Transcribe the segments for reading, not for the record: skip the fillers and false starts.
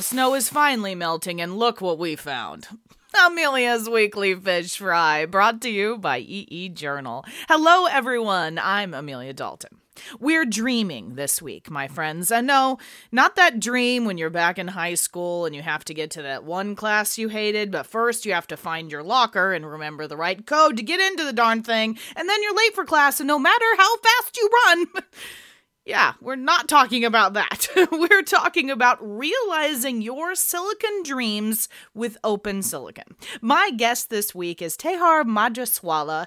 the snow is finally melting, and look what we found. Amelia's Weekly Fish Fry, brought to you by EE Journal. Hello, everyone. I'm Amelia Dalton. We're dreaming this week, my friends. And no, not that dream when you're back in high school and you have to get to that one class you hated, but first you have to find your locker and remember the right code to get into the darn thing, and then you're late for class, and no matter how fast you run... Yeah, we're not talking about that. We're talking about realizing your silicon dreams with Open Silicon. My guest this week is Tehar Majeswala,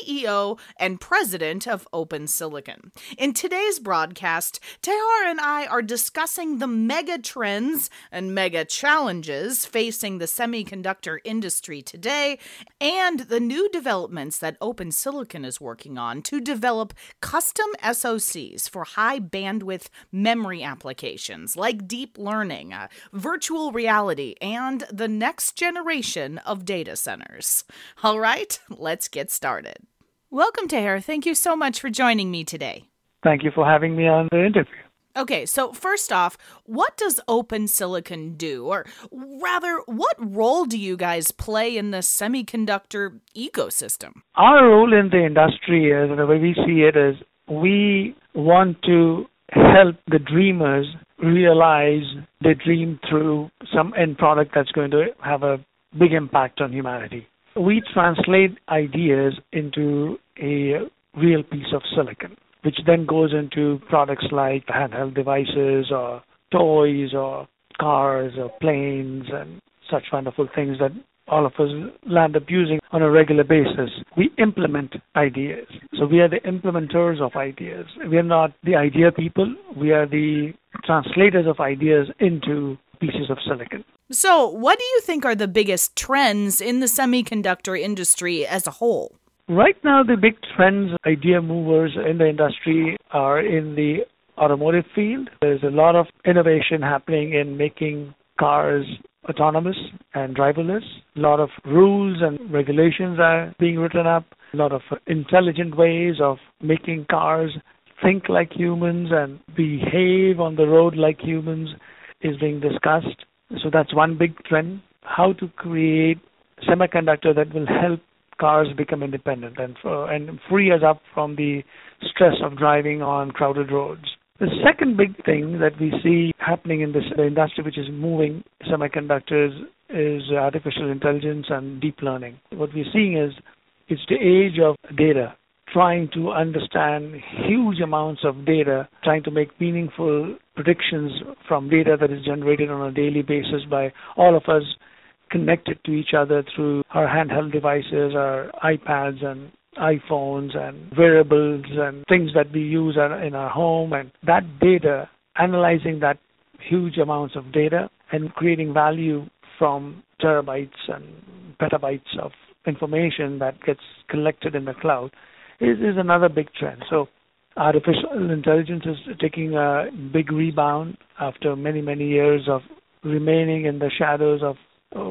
CEO and President of Open Silicon. In today's broadcast, Tehar and I are discussing the mega trends and mega challenges facing the semiconductor industry today and the new developments that Open Silicon is working on to develop custom SoCs for high bandwidth memory applications like deep learning, virtual reality, and the next generation of data centers. All right, let's get started. Welcome, Tehar. Thank you so much for joining me today. Thank you for having me on the interview. Okay, so first off, what does Open Silicon do? Or rather, what role do you guys play in the semiconductor ecosystem? Our role in the industry, is, the way we see it, is we want to help the dreamers realize their dream through some end product that's going to have a big impact on humanity. We translate ideas into a real piece of silicon, which then goes into products like handheld devices or toys or cars or planes and such wonderful things that all of us land up using on a regular basis. We implement ideas. So we are the implementers of ideas. We are not the idea people. We are the translators of ideas into pieces of silicon. So what do you think are the biggest trends in the semiconductor industry as a whole? Right now, the big trends, idea movers in the industry are in the automotive field. There's a lot of innovation happening in making cars autonomous and driverless. A lot of rules and regulations are being written up. A lot of intelligent ways of making cars think like humans and behave on the road like humans is being discussed. So that's one big trend. How to create semiconductor that will help cars become independent and free us up from the stress of driving on crowded roads. The second big thing that we see happening in the industry, which is moving semiconductors, is artificial intelligence and deep learning. What we're seeing is it's the age of data, trying to understand huge amounts of data, trying to make meaningful predictions from data that is generated on a daily basis by all of us connected to each other through our handheld devices, our iPads and iPhones and wearables and things that we use in our home, and that data, analyzing that huge amounts of data and creating value from terabytes and petabytes of information that gets collected in the cloud is another big trend. So artificial intelligence is taking a big rebound after many, many years of remaining in the shadows of,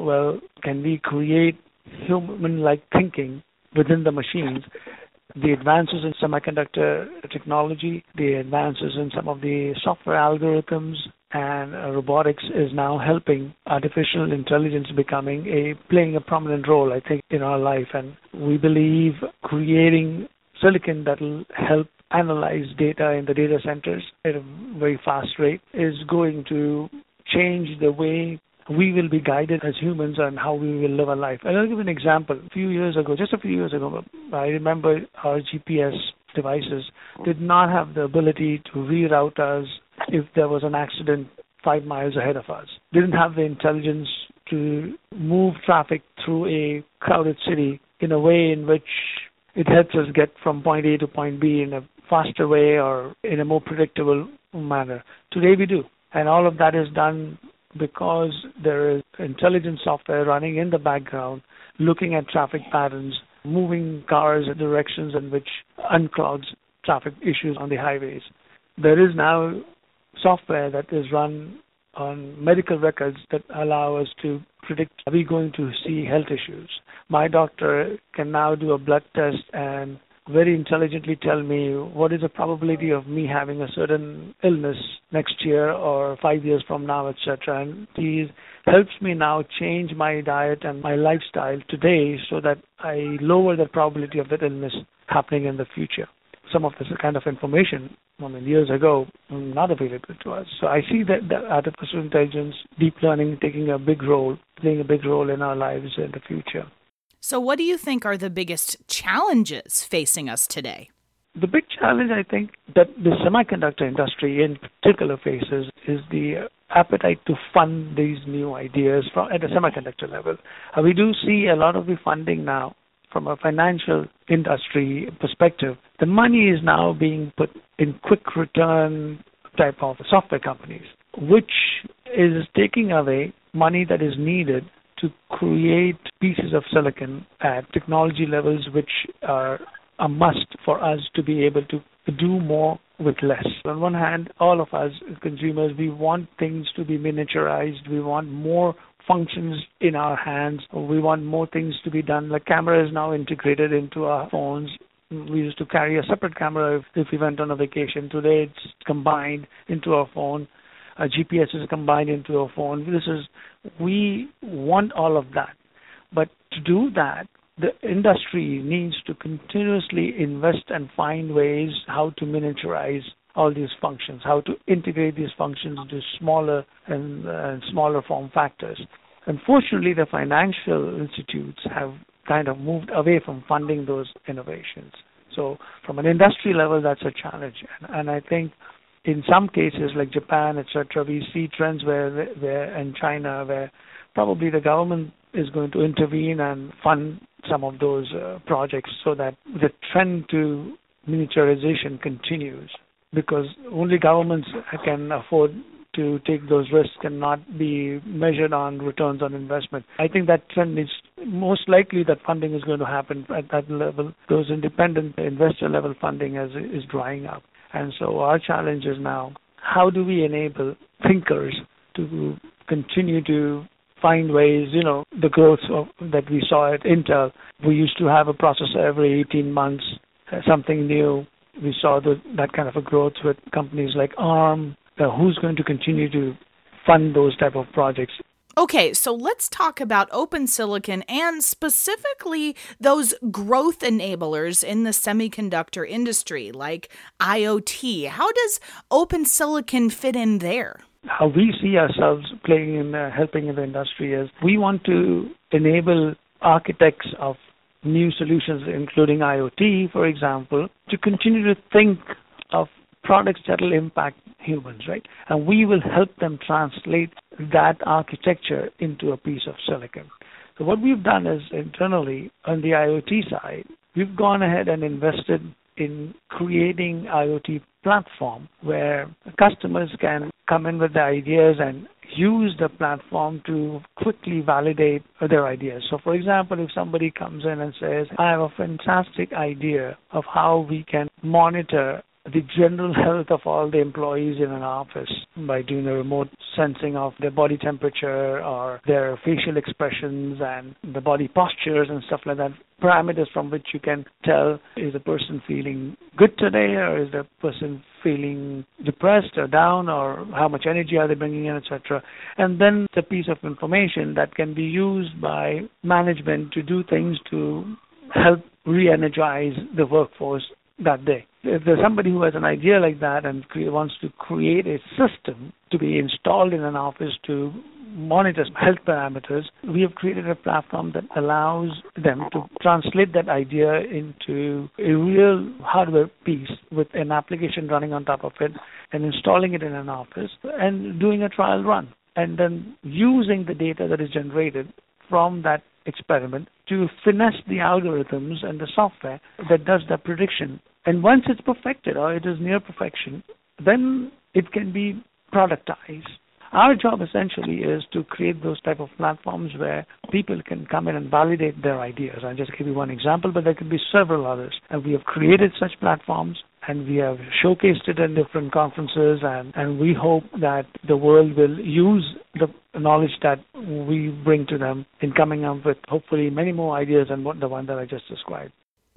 can we create human-like thinking within the machines? The advances in semiconductor technology, the advances in some of the software algorithms and robotics is now helping artificial intelligence playing a prominent role, I think, in our life. And we believe creating silicon that will help analyze data in the data centers at a very fast rate is going to change the way we will be guided as humans and how we will live our life. And I'll give an example. Just a few years ago, I remember our GPS devices did not have the ability to reroute us if there was an accident 5 miles ahead of us. Didn't have the intelligence to move traffic through a crowded city in a way in which it helps us get from point A to point B in a faster way or in a more predictable manner. Today we do. And all of that is done because there is intelligent software running in the background, looking at traffic patterns, moving cars in directions in which unclogs traffic issues on the highways. There is now software that is run on medical records that allow us to predict, are we going to see health issues? My doctor can now do a blood test and very intelligently tell me what is the probability of me having a certain illness next year or 5 years from now, etc. And he helps me now change my diet and my lifestyle today so that I lower the probability of that illness happening in the future. Some of this kind of information, years ago, not available to us. So I see that artificial intelligence, deep learning, playing a big role in our lives in the future. So what do you think are the biggest challenges facing us today? The big challenge, I think, that the semiconductor industry in particular faces is the appetite to fund these new ideas at a semiconductor level. We do see a lot of the funding now from a financial industry perspective. The money is now being put in quick return type of software companies, which is taking away money that is needed to create pieces of silicon at technology levels which are a must for us to be able to do more with less. On one hand, all of us consumers, we want things to be miniaturized. We want more functions in our hands. We want more things to be done. Like camera is now integrated into our phones. We used to carry a separate camera if we went on a vacation. Today it's combined into our phone. GPS is combined into our phone. We want all of that. But to do that, the industry needs to continuously invest and find ways how to miniaturize all these functions, how to integrate these functions into smaller and smaller form factors. Unfortunately, the financial institutes have kind of moved away from funding those innovations. So from an industry level, that's a challenge. And I think in some cases like Japan, etc., we see trends where in China where probably the government is going to intervene and fund some of those projects so that the trend to miniaturization continues, because only governments can afford to take those risks and not be measured on returns on investment. I think that trend is most likely that funding is going to happen at that level. Those independent investor level funding is drying up. And so our challenge is now, how do we enable thinkers to continue to find ways, the growth that we saw at Intel. We used to have a processor every 18 months, something new. We saw that kind of a growth with companies like ARM. Who's going to continue to fund those type of projects? Okay, so let's talk about open silicon and specifically those growth enablers in the semiconductor industry, like IoT. How does open silicon fit in there? How we see ourselves playing in helping in the industry is we want to enable architects of new solutions, including IoT, for example, to continue to think of products that will impact humans, right? And we will help them translate that architecture into a piece of silicon. So what we've done is internally on the IoT side, we've gone ahead and invested in creating IoT platform where customers can come in with their ideas and use the platform to quickly validate their ideas. So for example, if somebody comes in and says, I have a fantastic idea of how we can monitor the general health of all the employees in an office by doing a remote sensing of their body temperature or their facial expressions and the body postures and stuff like that, parameters from which you can tell, is the person feeling good today or is the person feeling depressed or down, or how much energy are they bringing in, etc. And then it's a piece of information that can be used by management to do things to help re-energize the workforce that day. If there's somebody who has an idea like that and wants to create a system to be installed in an office to monitor health parameters, we have created a platform that allows them to translate that idea into a real hardware piece with an application running on top of it and installing it in an office and doing a trial run, and then using the data that is generated from that experiment to finesse the algorithms and the software that does the prediction. And once it's perfected or it is near perfection, then it can be productized. Our job essentially is to create those type of platforms where people can come in and validate their ideas. I'll just give you one example, but there could be several others. And we have created such platforms and we have showcased it in different conferences, and we hope that the world will use the knowledge that we bring to them in coming up with hopefully many more ideas than the one that I just described.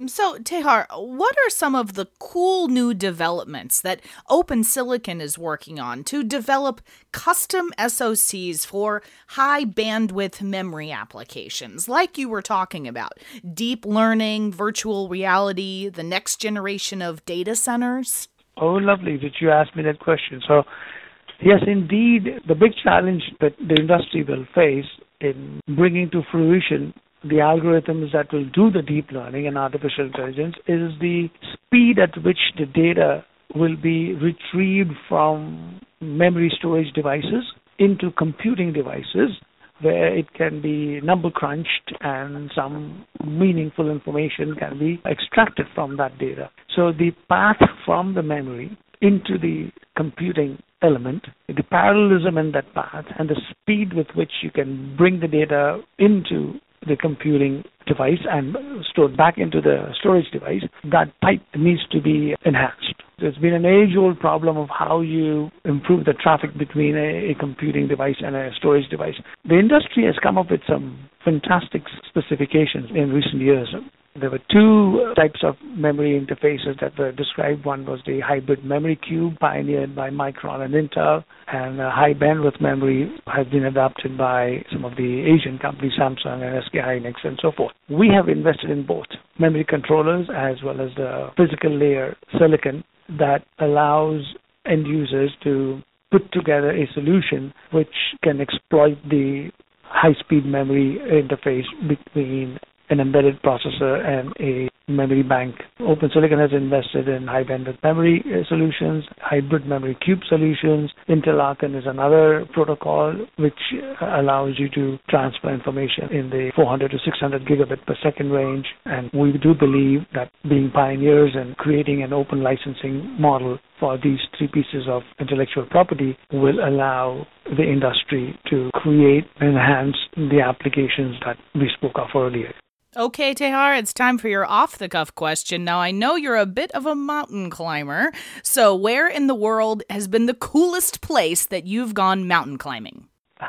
So, Tehar, what are some of the cool new developments that Open Silicon is working on to develop custom SoCs for high bandwidth memory applications, like you were talking about? Deep learning, virtual reality, the next generation of data centers? Oh, lovely that you asked me that question. So, yes, indeed, the big challenge that the industry will face in bringing to fruition the algorithms that will do the deep learning and artificial intelligence is the speed at which the data will be retrieved from memory storage devices into computing devices where it can be number crunched and some meaningful information can be extracted from that data. So the path from the memory into the computing element, the parallelism in that path and the speed with which you can bring the data into the computing device and stored back into the storage device, that pipe needs to be enhanced. There's been an age-old problem of how you improve the traffic between a computing device and a storage device. The industry has come up with some fantastic specifications in recent years. There were two types of memory interfaces that were described. One was the hybrid memory cube pioneered by Micron and Intel, and high bandwidth memory has been adopted by some of the Asian companies, Samsung and SK Hynix and so forth. We have invested in both memory controllers as well as the physical layer silicon that allows end users to put together a solution which can exploit the high-speed memory interface between an embedded processor and a memory bank. Open Silicon has invested in high bandwidth memory solutions, hybrid memory cube solutions. Intel Archon is another protocol which allows you to transfer information in the 400 to 600 gigabit per second range. And we do believe that being pioneers and creating an open licensing model for these three pieces of intellectual property will allow the industry to create and enhance the applications that we spoke of earlier. Okay, Tehar, it's time for your off-the-cuff question. Now, I know you're a bit of a mountain climber, so where in the world has been the coolest place that you've gone mountain climbing?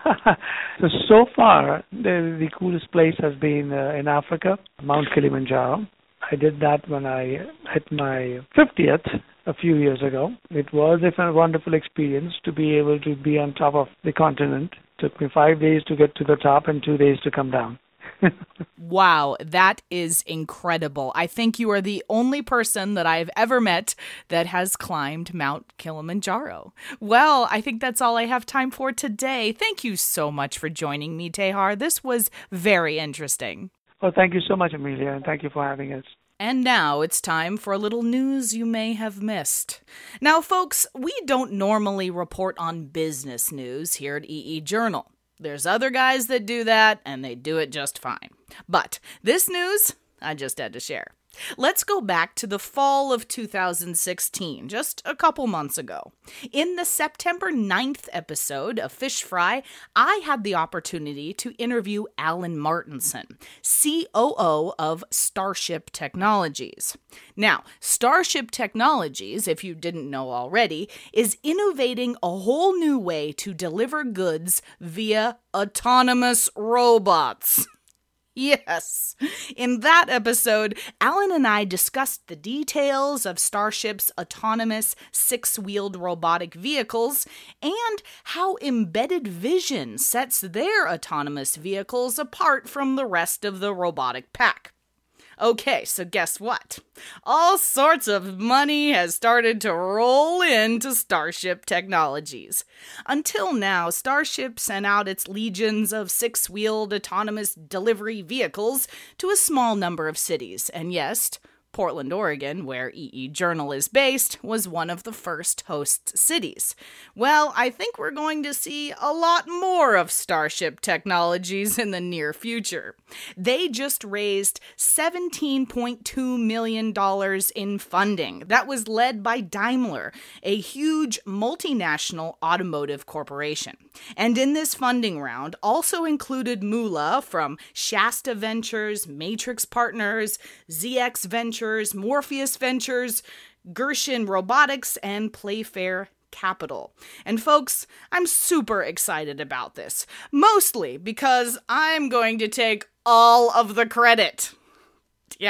So far, the coolest place has been in Africa, Mount Kilimanjaro. I did that when I hit my 50th a few years ago. It was a wonderful experience to be able to be on top of the continent. It took me 5 days to get to the top and 2 days to come down. Wow, that is incredible. I think you are the only person that I've ever met that has climbed Mount Kilimanjaro. Well, I think that's all I have time for today. Thank you so much for joining me, Tehar. This was very interesting. Well, thank you so much, Amelia, and thank you for having us. And now it's time for a little news you may have missed. Now, folks, we don't normally report on business news here at EE Journal. There's other guys that do that, and they do it just fine. But this news, I just had to share. Let's go back to the fall of 2016, just a couple months ago. In the September 9th episode of Fish Fry, I had the opportunity to interview Alan Martinson, COO of Starship Technologies. Now, Starship Technologies, if you didn't know already, is innovating a whole new way to deliver goods via autonomous robots. Yes. In that episode, Alan and I discussed the details of Starship's autonomous six-wheeled robotic vehicles and how embedded vision sets their autonomous vehicles apart from the rest of the robotic pack. Okay, so guess what? All sorts of money has started to roll into Starship Technologies. Until now, Starship sent out its legions of six-wheeled autonomous delivery vehicles to a small number of cities, and yes, Portland, Oregon, where EE Journal is based, was one of the first host cities. Well, I think we're going to see a lot more of Starship Technologies in the near future. They just raised $17.2 million in funding. That was led by Daimler, a huge multinational automotive corporation. And in this funding round also included Moolah from Shasta Ventures, Matrix Partners, ZX Ventures, Morpheus Ventures, Gershon Robotics, and Playfair Capital. And folks, I'm super excited about this, mostly because I'm going to take all of the credit. Yeah,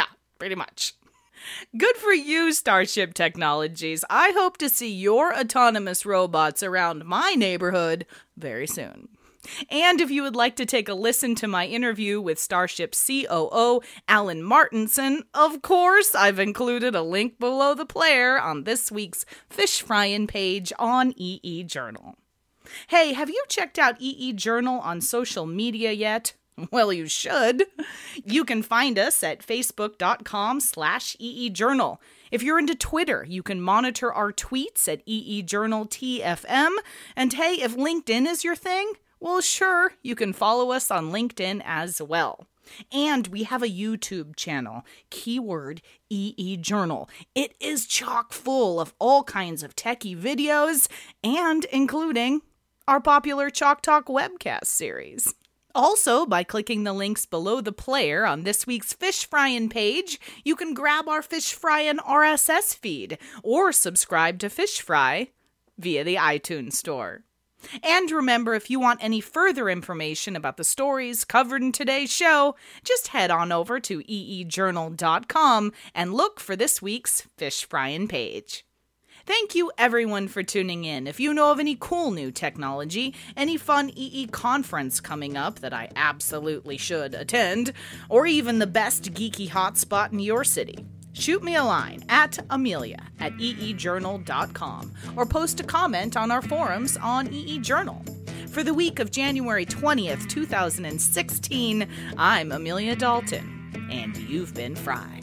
pretty much. Good for you, Starship Technologies. I hope to see your autonomous robots around my neighborhood very soon. And if you would like to take a listen to my interview with Starship COO Alan Martinson, of course, I've included a link below the player on this week's Fish Fryin' page on EE Journal. Hey, have you checked out EE Journal on social media yet? Well, you should. You can find us at facebook.com/EE Journal. If you're into Twitter, you can monitor our tweets at EE Journal TFM. And hey, if LinkedIn is your thing, well, sure, you can follow us on LinkedIn as well. And we have a YouTube channel, keyword EE Journal. It is chock full of all kinds of techie videos, and including our popular Chalk Talk webcast series. Also, by clicking the links below the player on this week's Fish Fryin' page, you can grab our Fish Fryin' RSS feed or subscribe to Fish Fry via the iTunes Store. And remember, if you want any further information about the stories covered in today's show, just head on over to eejournal.com and look for this week's Fish Fryin' page. Thank you, everyone, for tuning in. If you know of any cool new technology, any fun EE conference coming up that I absolutely should attend, or even the best geeky hotspot in your city, shoot me a line at amelia@eejournal.com or post a comment on our forums on EE Journal. For the week of January 20th, 2016, I'm Amelia Dalton, and you've been fried.